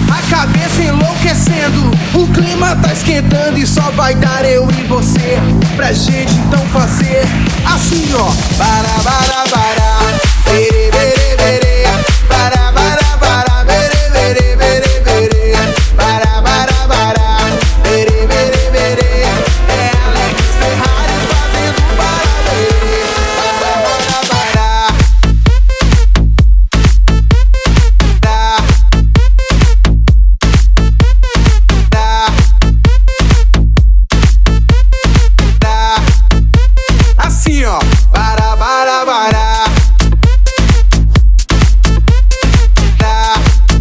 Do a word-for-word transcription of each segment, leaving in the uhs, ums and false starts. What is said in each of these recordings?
A cabeça enlouquecendo, o clima tá esquentando e só vai dar eu e você pra gente então fazer assim, ó. Bara, bara, bara, bere, bere, bere, bara, bara, bara, bere, bere, bere, bere, bara, bara, bara, bere, bere, bere. É Alex Ferrari fazendo bara, bere, bara, bara, bara. Assim, ó, bara, bara, bara. Tá.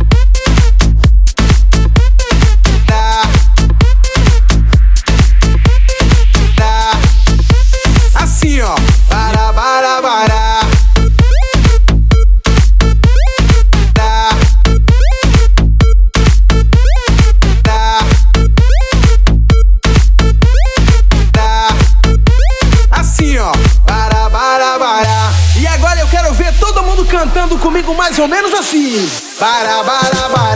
Tá. Tá. Assim, ó, bara, bara, bara. Tá. Tá. Tá. Assim, ó, bara, bara, bara. E agora eu quero ver todo mundo cantando comigo mais ou menos assim. Bara, bara, bara.